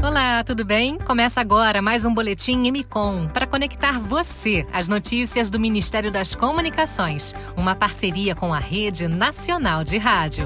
Olá, tudo bem? Começa agora mais um Boletim MCOM para conectar você às notícias do Ministério das Comunicações, uma parceria com a Rede Nacional de Rádio.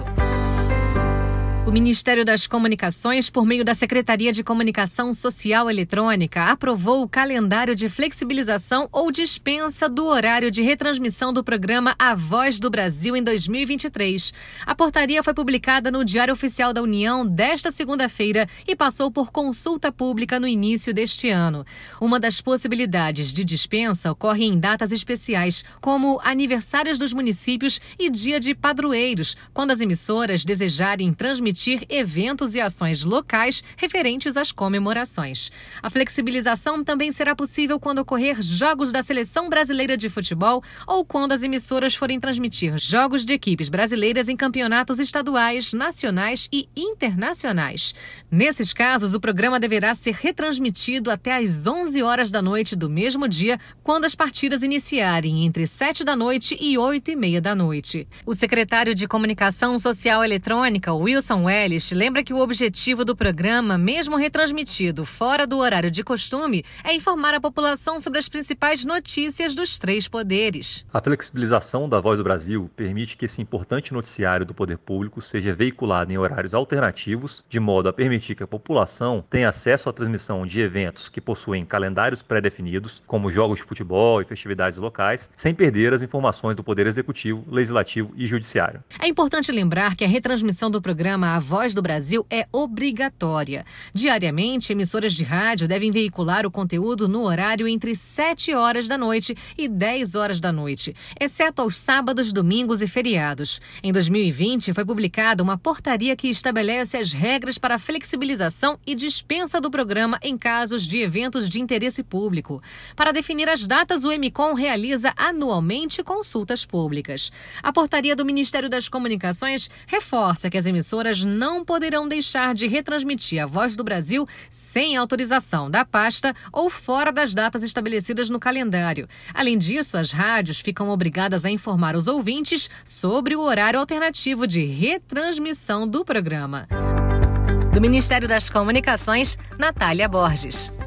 O Ministério das Comunicações, por meio da Secretaria de Comunicação Social Eletrônica, aprovou o calendário de flexibilização ou dispensa do horário de retransmissão do programa A Voz do Brasil em 2023. A portaria foi publicada no Diário Oficial da União desta segunda-feira e passou por consulta pública no início deste ano. Uma das possibilidades de dispensa ocorre em datas especiais, como aniversários dos municípios e dia de padroeiros, quando as emissoras desejarem transmitir eventos e ações locais referentes às comemorações. A flexibilização também será possível quando ocorrer jogos da Seleção Brasileira de Futebol ou quando as emissoras forem transmitir jogos de equipes brasileiras em campeonatos estaduais, nacionais e internacionais. Nesses casos, o programa deverá ser retransmitido até às 11 horas da noite do mesmo dia, quando as partidas iniciarem entre 7 da noite e 8h30 da noite. O secretário de Comunicação Social Eletrônica, Wilson Welles, lembra que o objetivo do programa, mesmo retransmitido fora do horário de costume, é informar a população sobre as principais notícias dos três poderes. A flexibilização da Voz do Brasil permite que esse importante noticiário do poder público seja veiculado em horários alternativos, de modo a permitir que a população tenha acesso à transmissão de eventos que possuem calendários pré-definidos, como jogos de futebol e festividades locais, sem perder as informações do Poder Executivo, Legislativo e Judiciário. É importante lembrar que a retransmissão do programa A Voz do Brasil é obrigatória. Diariamente, emissoras de rádio devem veicular o conteúdo no horário entre 7 horas da noite e 10 horas da noite, exceto aos sábados, domingos e feriados. Em 2020, foi publicada uma portaria que estabelece as regras para a flexibilização e dispensa do programa em casos de eventos de interesse público. Para definir as datas, o MCOM realiza anualmente consultas públicas. A portaria do Ministério das Comunicações reforça que as emissoras não poderão deixar de retransmitir a Voz do Brasil sem autorização da pasta ou fora das datas estabelecidas no calendário. Além disso, as rádios ficam obrigadas a informar os ouvintes sobre o horário alternativo de retransmissão do programa. Do Ministério das Comunicações, Natália Borges.